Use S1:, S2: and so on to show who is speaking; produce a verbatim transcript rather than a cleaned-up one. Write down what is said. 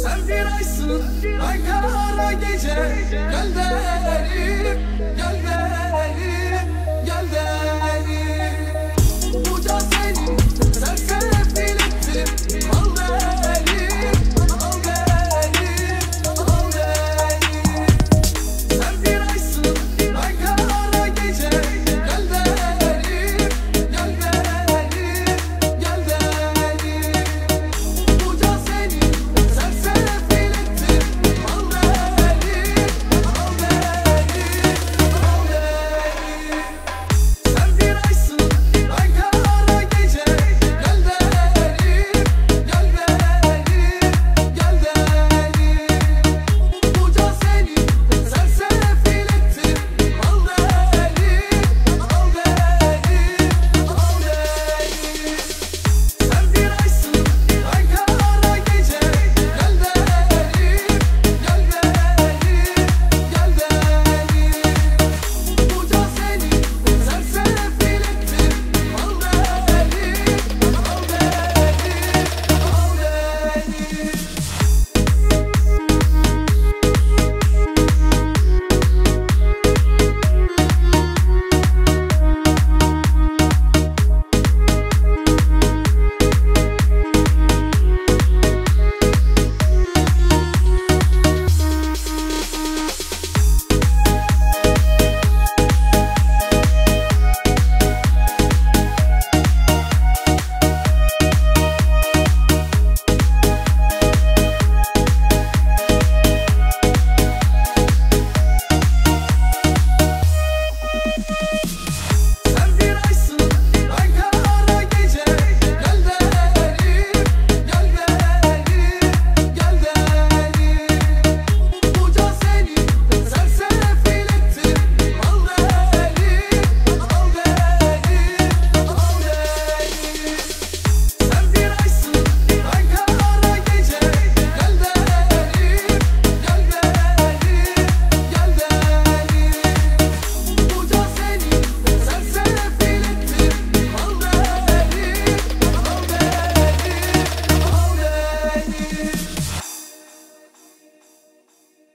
S1: Sen bir aysın, ay kara gece. Gel derim, gel derim, gel derim. Buca seni sersefil ettim. Al derim, al derim, al derim. Sen bir aysın, ay kara gece. Gel derim, gel derim, gel derim. Buca seni sersefil ettim. Al derim, al derim, al derim. Sen bir aysın, ay kara gece. Gel derim, gel derim, gel derim. Buca seni sersefil ettim. Al derim, al derim, al derim. Sen bir aysın, ay kara gece. Gel derim, gel derim, gel derim. Buca seni sersefil ettim. Al derim, al derim, al derim.